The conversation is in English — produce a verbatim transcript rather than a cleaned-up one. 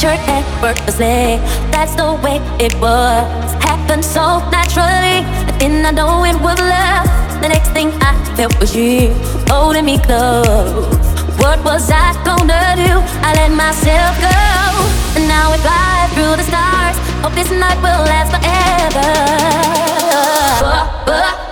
captured effortlessly. That's the way it was. Happened so naturally. I did not know it was love. The next thing I felt was you holding me close. What was I gonna do? I let myself go, and now we fly through the stars. Hope this night will last forever. But, but